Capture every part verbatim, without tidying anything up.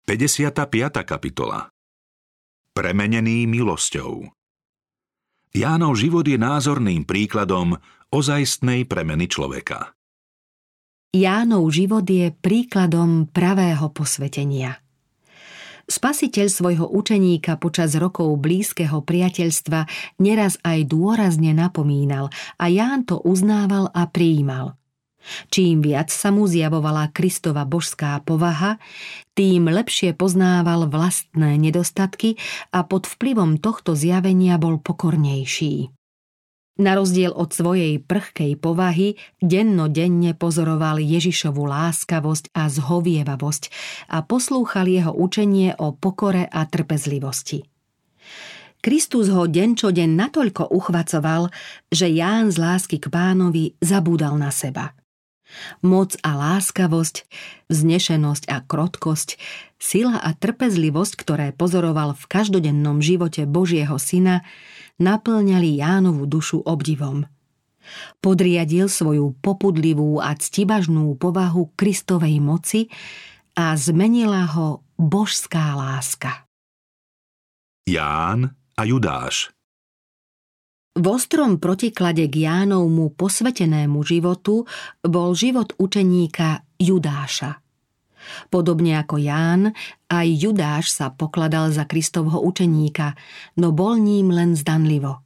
päťdesiata piata kapitola. Premenený milosťou. Jánov život je názorným príkladom ozajstnej premeny človeka. Jánov život je príkladom pravého posvetenia. Spasiteľ svojho učeníka počas rokov blízkeho priateľstva neraz aj dôrazne napomínal a Ján to uznával a prijímal. Čím viac sa mu zjavovala Kristova božská povaha, tým lepšie poznával vlastné nedostatky a pod vplyvom tohto zjavenia bol pokornejší. Na rozdiel od svojej prchkej povahy, dennodenne pozoroval Ježišovu láskavosť a zhovievavosť a poslúchal jeho učenie o pokore a trpezlivosti. Kristus ho deň čo deň natoľko uchvacoval, že Ján z lásky k Pánovi zabúdal na seba. Moc a láskavosť, vznešenosť a krotkosť, sila a trpezlivosť, ktoré pozoroval v každodennom živote Božieho syna, napĺňali Jánovu dušu obdivom. Podriadil svoju popudlivú a ctibažnú povahu Kristovej moci a zmenila ho božská láska. Ján a Judáš. V ostrom protiklade k Jánovmu posvetenému životu bol život učeníka Judáša. Podobne ako Ján, aj Judáš sa pokladal za Kristovho učeníka, no bol ním len zdanlivo.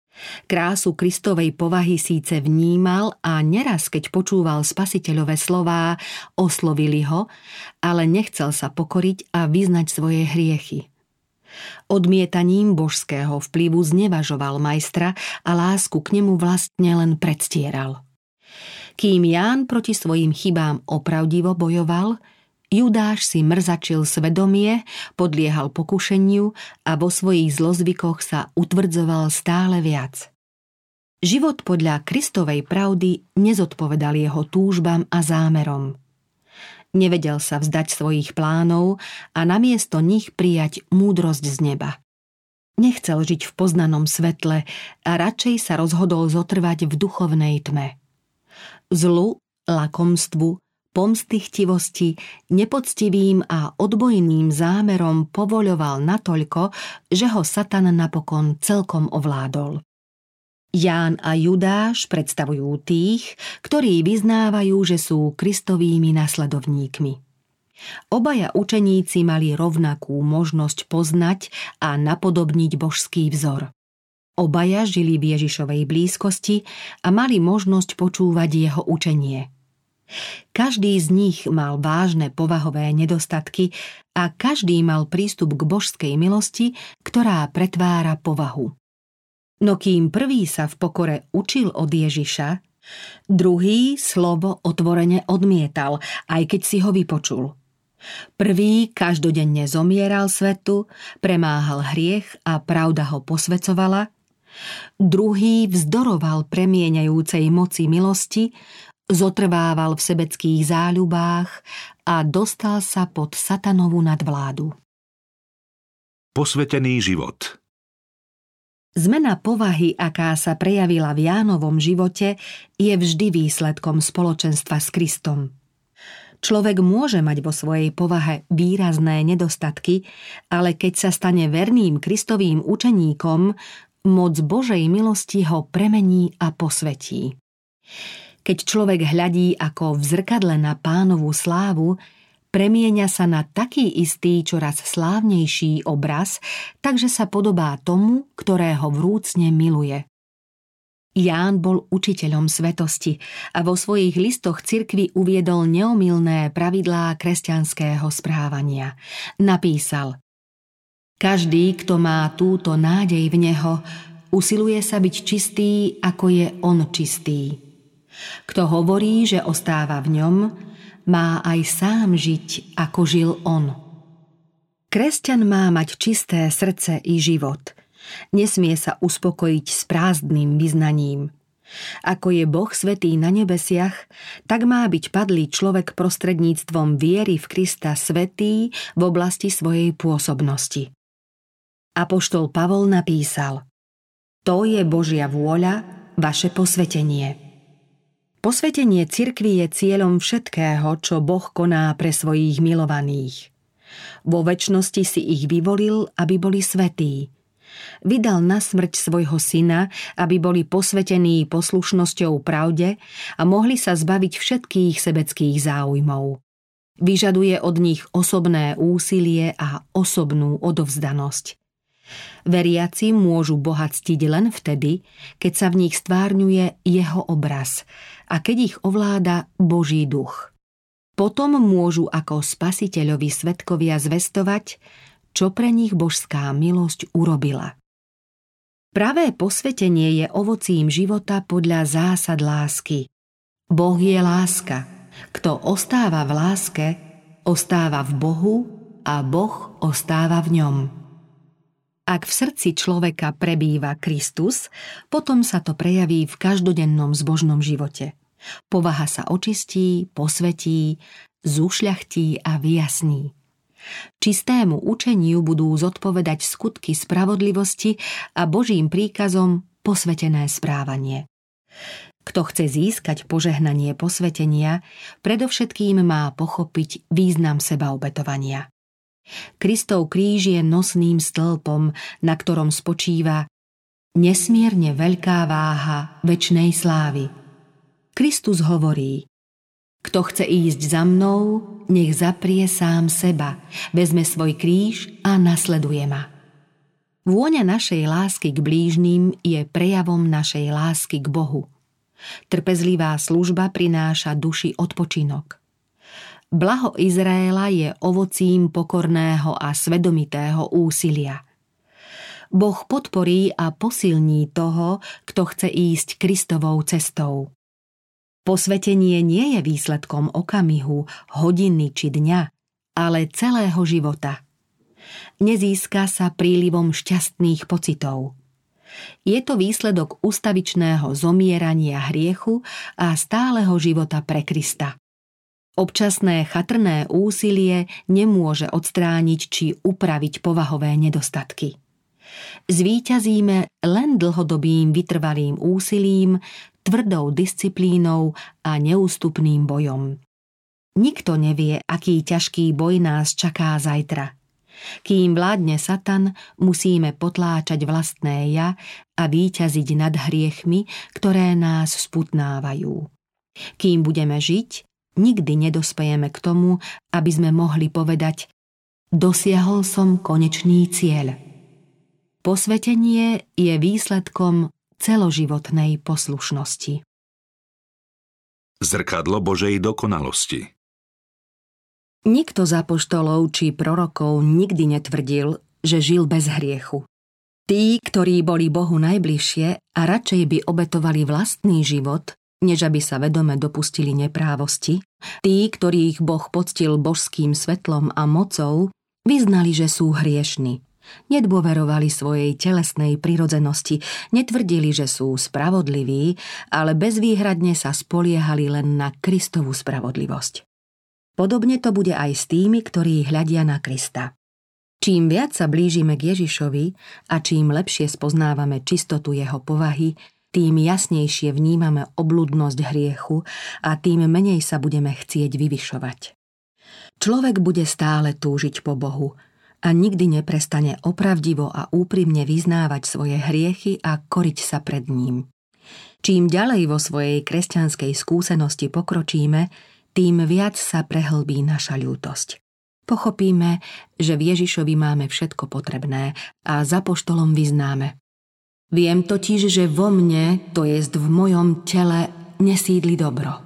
Krásu Kristovej povahy síce vnímal a neraz, keď počúval spasiteľové slová, oslovili ho, ale nechcel sa pokoriť a vyznať svoje hriechy. Odmietaním božského vplyvu znevažoval majstra a lásku k nemu vlastne len predstieral. Kým Ján proti svojim chybám opravdivo bojoval, Judáš si mrzačil svedomie, podliehal pokušeniu a vo svojich zlozvykoch sa utvrdzoval stále viac. Život podľa Kristovej pravdy nezodpovedal jeho túžbám a zámerom. Nevedel sa vzdať svojich plánov a namiesto nich prijať múdrosť z neba. Nechcel žiť v poznanom svetle a radšej sa rozhodol zotrvať v duchovnej tme. Zlu, lakomstvu, pomstychtivosti, nepoctivým a odbojným zámerom povoľoval natoľko, že ho Satan napokon celkom ovládol. Ján a Judáš predstavujú tých, ktorí vyznávajú, že sú Kristovými nasledovníkmi. Obaja učeníci mali rovnakú možnosť poznať a napodobniť božský vzor. Obaja žili v Ježišovej blízkosti a mali možnosť počúvať jeho učenie. Každý z nich mal vážne povahové nedostatky a každý mal prístup k božskej milosti, ktorá pretvára povahu. No kým prvý sa v pokore učil od Ježiša, druhý slovo otvorene odmietal, aj keď si ho vypočul. Prvý každodenne zomieral svetu, premáhal hriech a pravda ho posväcovala, druhý vzdoroval premieňajúcej moci milosti, zotrvával v sebeckých záľubách a dostal sa pod Satanovú nadvládu. Posvetený život. Zmena povahy, aká sa prejavila v Jánovom živote, je vždy výsledkom spoločenstva s Kristom. Človek môže mať vo svojej povahe výrazné nedostatky, ale keď sa stane verným Kristovým učeníkom, moc Božej milosti ho premení a posvetí. Keď človek hľadí ako v zrkadle na Pánovu slávu, premieňa sa na taký istý, čoraz slávnejší obraz, takže sa podobá tomu, ktorého vrúcne miluje. Ján bol učiteľom svetosti a vo svojich listoch cirkvi uviedol neomylné pravidlá kresťanského správania. Napísal: Každý, kto má túto nádej v neho, usiluje sa byť čistý, ako je on čistý. Kto hovorí, že ostáva v ňom, má aj sám žiť, ako žil on. Kresťan má mať čisté srdce i život. Nesmie sa uspokojiť s prázdnym vyznaním. Ako je Boh svätý na nebesiach, tak má byť padlý človek prostredníctvom viery v Krista svätý v oblasti svojej pôsobnosti. Apoštol Pavol napísal: To je Božia vôľa, vaše posvetenie. Posvetenie cirkvi je cieľom všetkého, čo Boh koná pre svojich milovaných. Vo večnosti si ich vyvolil, aby boli svätí. Vydal na smrť svojho syna, aby boli posvetení poslušnosťou pravde a mohli sa zbaviť všetkých sebeckých záujmov. Vyžaduje od nich osobné úsilie a osobnú odovzdanosť. Veriaci môžu Boha ctiť len vtedy, keď sa v nich stvárňuje jeho obraz a keď ich ovláda Boží duch. Potom môžu ako spasiteľovi svedkovia zvestovať, čo pre nich božská milosť urobila. Pravé posvetenie je ovocím života podľa zásad lásky. Boh je láska. Kto ostáva v láske, ostáva v Bohu a Boh ostáva v ňom. Ak v srdci človeka prebýva Kristus, potom sa to prejaví v každodennom zbožnom živote. Povaha sa očistí, posvetí, zušľachtí a vyjasní. Čistému učeniu budú zodpovedať skutky spravodlivosti a Božím príkazom posvetené správanie. Kto chce získať požehnanie posvetenia, predovšetkým má pochopiť význam sebaobetovania. Kristov kríž je nosným stĺpom, na ktorom spočíva nesmierne veľká váha večnej slávy. Kristus hovorí: Kto chce ísť za mnou, nech zaprie sám seba, vezme svoj kríž a nasleduje ma. Vôňa našej lásky k blížnym je prejavom našej lásky k Bohu. Trpezlivá služba prináša duši odpočinok. Blaho Izraela je ovocím pokorného a svedomitého úsilia. Boh podporí a posilní toho, kto chce ísť Kristovou cestou. Posvetenie nie je výsledkom okamihu, hodiny či dňa, ale celého života. Nezíska sa prílivom šťastných pocitov. Je to výsledok ustavičného zomierania hriechu a stáleho života pre Krista. Občasné chatrné úsilie nemôže odstrániť či upraviť povahové nedostatky. Zvíťazíme len dlhodobým vytrvalým úsilím, tvrdou disciplínou a neústupným bojom. Nikto nevie, aký ťažký boj nás čaká zajtra. Kým vládne Satan, musíme potláčať vlastné ja a víťaziť nad hriechmi, ktoré nás sputnávajú. Kým budeme žiť, nikdy nedospejeme k tomu, aby sme mohli povedať: dosiahol som konečný cieľ. Posvetenie je výsledkom celoživotnej poslušnosti. Zrkadlo Božej dokonalosti. Nikto z apoštolov či prorokov nikdy netvrdil, že žil bez hriechu. Tí, ktorí boli Bohu najbližšie a radšej by obetovali vlastný život, než aby sa vedome dopustili neprávosti, tí, ktorých Boh poctil božským svetlom a mocou, vyznali, že sú hriešni. Nedôverovali svojej telesnej prirodzenosti, netvrdili, že sú spravodliví, ale bezvýhradne sa spoliehali len na Kristovu spravodlivosť. Podobne to bude aj s tými, ktorí hľadia na Krista. Čím viac sa blížime k Ježišovi a čím lepšie spoznávame čistotu jeho povahy, tým jasnejšie vnímame obludnosť hriechu a tým menej sa budeme chcieť vyvyšovať. Človek bude stále túžiť po Bohu a nikdy neprestane opravdivo a úprimne vyznávať svoje hriechy a koriť sa pred ním. Čím ďalej vo svojej kresťanskej skúsenosti pokročíme, tým viac sa prehlbí naša ľútosť. Pochopíme, že v Ježišovi máme všetko potrebné a za apoštolom vyznáme: Viem totiž, že vo mne, to jest v mojom tele, nesídli dobro.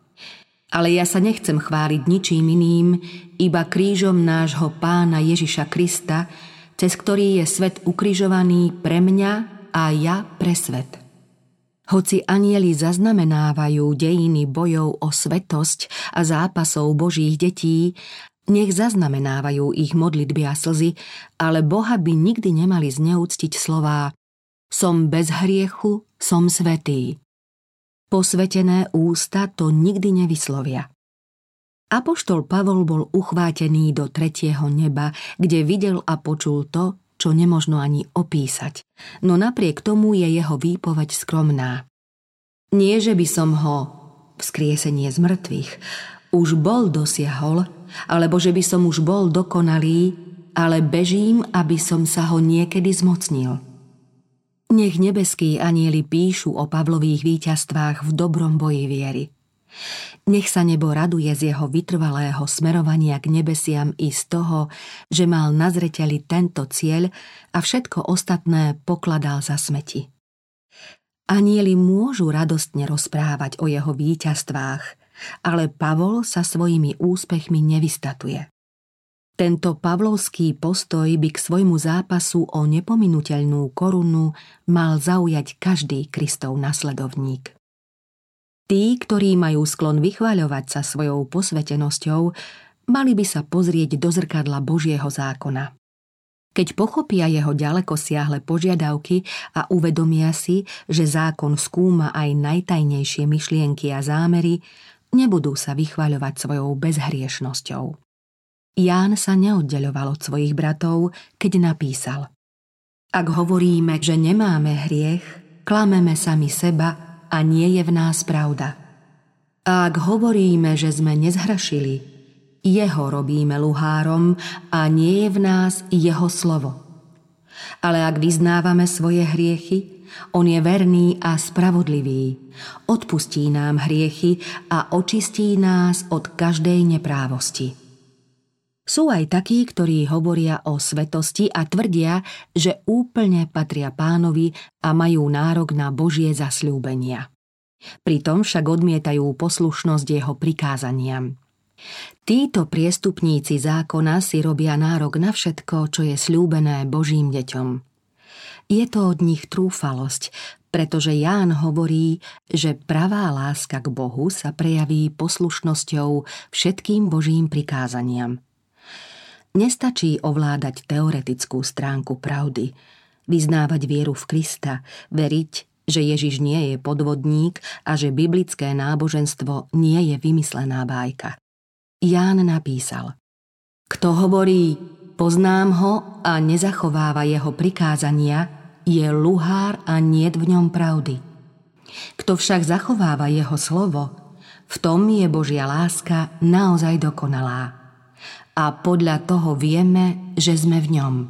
Ale ja sa nechcem chváliť ničím iným, iba krížom nášho Pána Ježiša Krista, cez ktorý je svet ukrižovaný pre mňa a ja pre svet. Hoci anjeli zaznamenávajú dejiny bojov o svetosť a zápasov Božích detí, nech zaznamenávajú ich modlitby a slzy, ale Boha by nikdy nemali zneúctiť slová: Som bez hriechu, som svätý. Posvetené ústa to nikdy nevyslovia. Apoštol Pavol bol uchvátený do tretieho neba, kde videl a počul to, čo nemožno ani opísať, no napriek tomu je jeho výpoveď skromná. Nie, že by som ho, vzkriesenie z mŕtvych, už bol dosiahol, alebo že by som už bol dokonalý, ale bežím, aby som sa ho niekedy zmocnil. Nech nebeskí anjeli píšu o Pavlových víťazstvách v dobrom boji viery. Nech sa nebo raduje z jeho vytrvalého smerovania k nebesiam i z toho, že mal na zreteli tento cieľ a všetko ostatné pokladal za smeti. Anjeli môžu radostne rozprávať o jeho víťazstvách, ale Pavol sa svojimi úspechmi nevystatuje. Tento pavlovský postoj by k svojmu zápasu o nepominuteľnú korunu mal zaujať každý Kristov nasledovník. Tí, ktorí majú sklon vychvaľovať sa svojou posvetenosťou, mali by sa pozrieť do zrkadla Božieho zákona. Keď pochopia jeho ďalekosiahle požiadavky a uvedomia si, že zákon skúma aj najtajnejšie myšlienky a zámery, nebudú sa vychvaľovať svojou bezhriešnosťou. Ján sa neoddeľoval od svojich bratov, keď napísal: Ak hovoríme, že nemáme hriech, klameme sami seba a nie je v nás pravda. A ak hovoríme, že sme nezhrešili, jeho robíme luhárom a nie je v nás jeho slovo. Ale ak vyznávame svoje hriechy, on je verný a spravodlivý, odpustí nám hriechy a očistí nás od každej neprávosti. Sú aj takí, ktorí hovoria o svetosti a tvrdia, že úplne patria Pánovi a majú nárok na Božie zasľúbenia. Pritom však odmietajú poslušnosť jeho prikázaniam. Títo priestupníci zákona si robia nárok na všetko, čo je sľúbené Božím deťom. Je to od nich trúfalosť, pretože Ján hovorí, že pravá láska k Bohu sa prejaví poslušnosťou všetkým Božím prikázaniam. Nestačí ovládať teoretickú stránku pravdy, vyznávať vieru v Krista, veriť, že Ježiš nie je podvodník a že biblické náboženstvo nie je vymyslená bájka. Ján napísal: Kto hovorí, poznám ho a nezachováva jeho prikázania, je luhár a niet v ňom pravdy. Kto však zachováva jeho slovo, v tom je Božia láska naozaj dokonalá. A podľa toho vieme, že sme v ňom.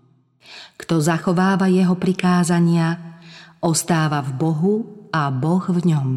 Kto zachováva jeho prikázania, ostáva v Bohu a Boh v ňom.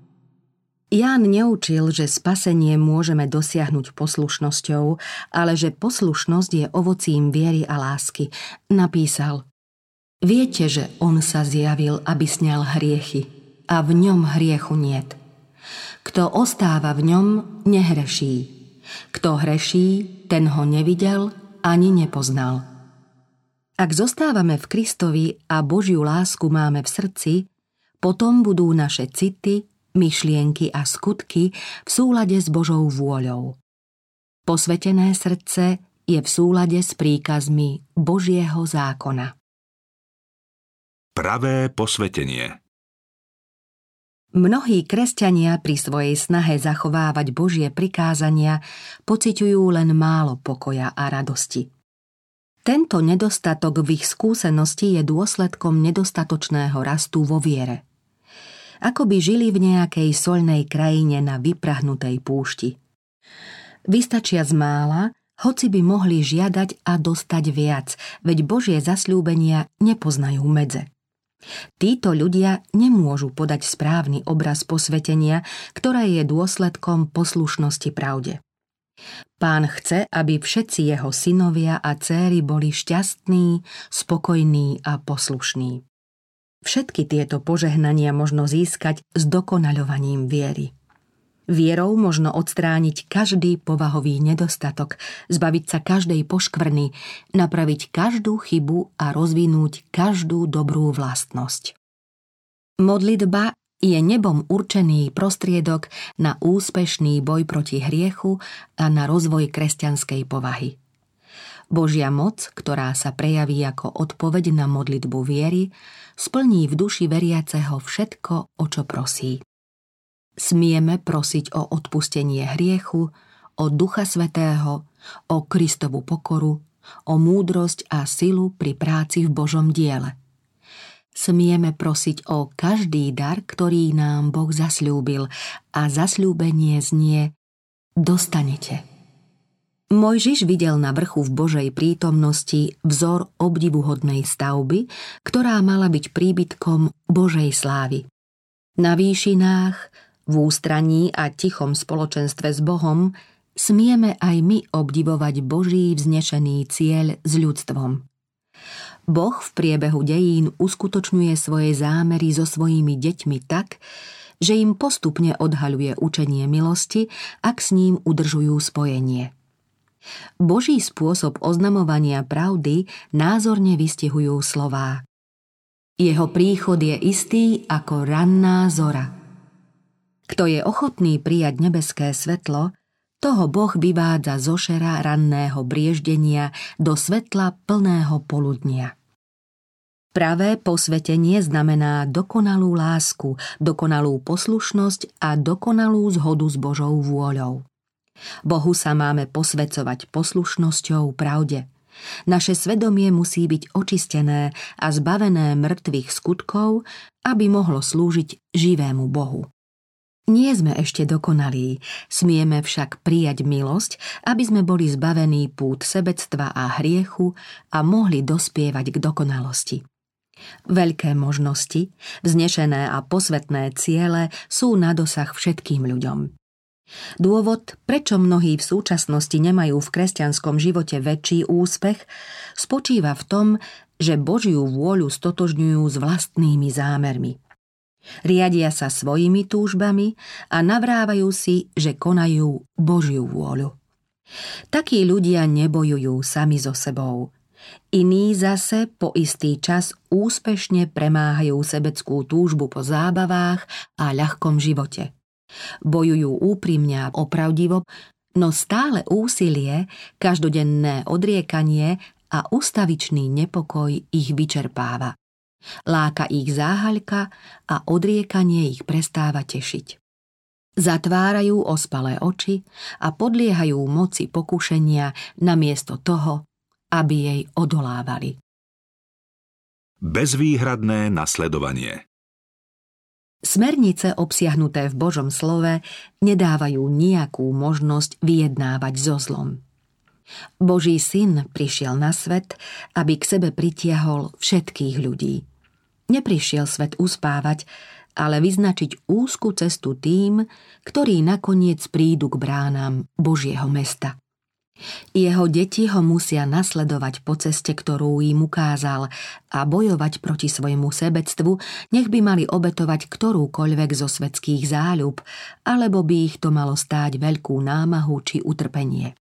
Ján neučil, že spasenie môžeme dosiahnuť poslušnosťou, ale že poslušnosť je ovocím viery a lásky. Napísal: Viete, že on sa zjavil, aby sňal hriechy, a v ňom hriechu niet. Kto ostáva v ňom, nehreší. Kto hreší, ten ho nevidel ani nepoznal. Ak zostávame v Kristovi a Božiu lásku máme v srdci, potom budú naše city, myšlienky a skutky v súlade s Božou vôľou. Posvetené srdce je v súlade s príkazmi Božieho zákona. Pravé posvetenie. Mnohí kresťania pri svojej snahe zachovávať Božie prikázania pociťujú len málo pokoja a radosti. Tento nedostatok v ich skúsenosti je dôsledkom nedostatočného rastu vo viere. Ako by žili v nejakej soľnej krajine na vyprahnutej púšti. Vystačia z mála, hoci by mohli žiadať a dostať viac, veď Božie zasľúbenia nepoznajú medze. Títo ľudia nemôžu podať správny obraz posvetenia, ktoré je dôsledkom poslušnosti pravde. Pán chce, aby všetci jeho synovia a dcéry boli šťastní, spokojní a poslušní. Všetky tieto požehnania možno získať zdokonaľovaním viery. Vierou možno odstrániť každý povahový nedostatok, zbaviť sa každej poškvrny, napraviť každú chybu a rozvinúť každú dobrú vlastnosť. Modlitba je nebom určený prostriedok na úspešný boj proti hriechu a na rozvoj kresťanskej povahy. Božia moc, ktorá sa prejaví ako odpoveď na modlitbu viery, splní v duši veriaceho všetko, o čo prosí. Smieme prosiť o odpustenie hriechu, o Ducha Svätého, o Kristovu pokoru, o múdrosť a silu pri práci v Božom diele. Smieme prosiť o každý dar, ktorý nám Boh zasľúbil, a zasľúbenie znie: dostanete. Mojžiš videl na vrchu v Božej prítomnosti vzor obdivuhodnej stavby, ktorá mala byť príbytkom Božej slávy. Na výšinách, v ústraní a tichom spoločenstve s Bohom smieme aj my obdivovať Boží vznešený cieľ s ľudstvom. Boh v priebehu dejín uskutočňuje svoje zámery so svojimi deťmi tak, že im postupne odhaľuje učenie milosti, ak s ním udržujú spojenie. Boží spôsob oznamovania pravdy názorne vystihujú slová: Jeho príchod je istý ako ranná zora. Kto je ochotný prijať nebeské svetlo, toho Boh vyvádza zo šera ranného brieždenia do svetla plného poludnia. Pravé posvetenie znamená dokonalú lásku, dokonalú poslušnosť a dokonalú zhodu s Božou vôľou. Bohu sa máme posväcovať poslušnosťou pravde. Naše svedomie musí byť očistené a zbavené mŕtvych skutkov, aby mohlo slúžiť živému Bohu. Nie sme ešte dokonalí, smieme však prijať milosť, aby sme boli zbavení pút sebectva a hriechu a mohli dospievať k dokonalosti. Veľké možnosti, vznešené a posvetné ciele sú na dosah všetkým ľuďom. Dôvod, prečo mnohí v súčasnosti nemajú v kresťanskom živote väčší úspech, spočíva v tom, že Božiu vôľu stotožňujú s vlastnými zámermi. Riadia sa svojimi túžbami a navrávajú si, že konajú Božiu vôľu. Takí ľudia nebojujú sami so sebou. Iní zase po istý čas úspešne premáhajú sebeckú túžbu po zábavách a ľahkom živote. Bojujú úprimne a opravdivo, no stále úsilie, každodenné odriekanie a ustavičný nepokoj ich vyčerpáva. Láka ich záhaľka a odriekanie ich prestáva tešiť. Zatvárajú ospalé oči a podliehajú moci pokušenia namiesto toho, aby jej odolávali. Bezvýhradné nasledovanie. Smernice obsiahnuté v Božom slove nedávajú nejakú možnosť vyjednávať so zlom. Boží syn prišiel na svet, aby k sebe pritiahol všetkých ľudí. Neprišiel svet uspávať, ale vyznačiť úzku cestu tým, ktorí nakoniec prídu k bránam Božieho mesta. Jeho deti ho musia nasledovať po ceste, ktorú im ukázal, a bojovať proti svojmu sebectvu, nech by mali obetovať ktorúkoľvek zo svetských záľub, alebo by ich to malo stáť veľkú námahu či utrpenie.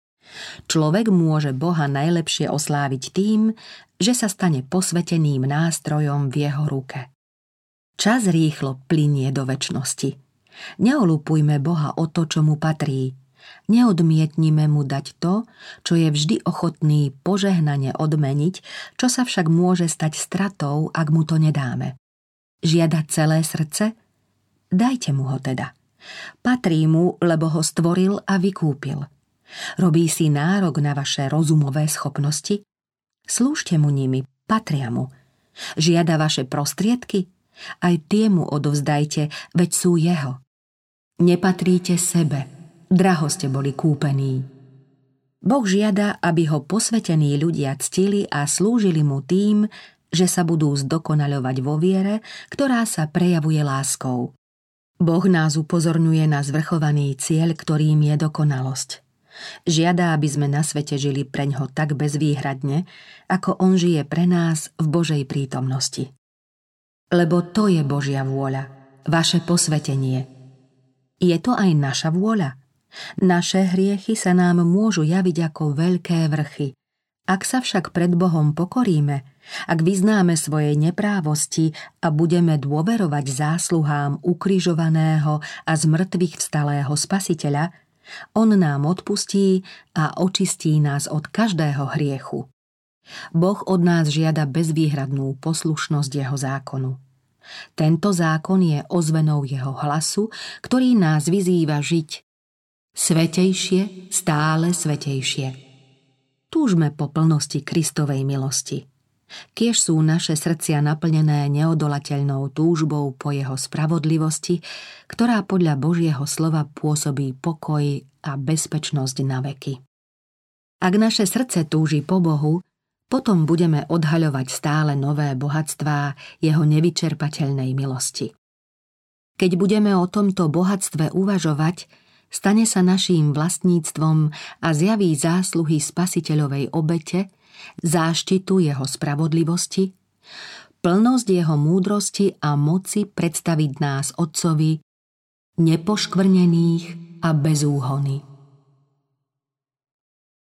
Človek môže Boha najlepšie osláviť tým, že sa stane posveteným nástrojom v jeho ruke. Čas rýchlo plynie do večnosti. Neolupujme Boha o to, čo mu patrí. Neodmietnime mu dať to, čo je vždy ochotný požehnane odmeniť, čo sa však môže stať stratou, ak mu to nedáme. Žiada celé srdce? Dajte mu ho teda. Patrí mu, lebo ho stvoril a vykúpil. Robí si nárok na vaše rozumové schopnosti? Slúžte mu nimi, patria mu. Žiada vaše prostriedky? Aj tie mu odovzdajte, veď sú jeho. Nepatríte sebe, draho ste boli kúpení. Boh žiada, aby ho posvetení ľudia ctili a slúžili mu tým, že sa budú zdokonaľovať vo viere, ktorá sa prejavuje láskou. Boh nás upozorňuje na zvrchovaný cieľ, ktorým je dokonalosť. Žiada, aby sme na svete žili preňho tak bezvýhradne, ako on žije pre nás v Božej prítomnosti. Lebo to je Božia vôľa, vaše posvetenie. Je to aj naša vôľa. Naše hriechy sa nám môžu javiť ako veľké vrchy. Ak sa však pred Bohom pokoríme, ak vyznáme svoje neprávosti a budeme dôverovať zásluhám ukrižovaného a z mŕtvych vstalého Spasiteľa, on nám odpustí a očistí nás od každého hriechu. Boh od nás žiada bezvýhradnú poslušnosť jeho zákonu. Tento zákon je ozvenou jeho hlasu, ktorý nás vyzýva žiť svätejšie, stále svätejšie. Túžme po plnosti Kristovej milosti. Kiež sú naše srdcia naplnené neodolateľnou túžbou po jeho spravodlivosti, ktorá podľa Božieho slova pôsobí pokoj a bezpečnosť na veky. Ak naše srdce túži po Bohu, potom budeme odhaľovať stále nové bohatstvá jeho nevyčerpateľnej milosti. Keď budeme o tomto bohatstve uvažovať, stane sa naším vlastníctvom a zjaví zásluhy Spasiteľovej obete, záštitu jeho spravodlivosti, plnosť jeho múdrosti a moci predstaviť nás Otcovi nepoškvrnených a bez úhony.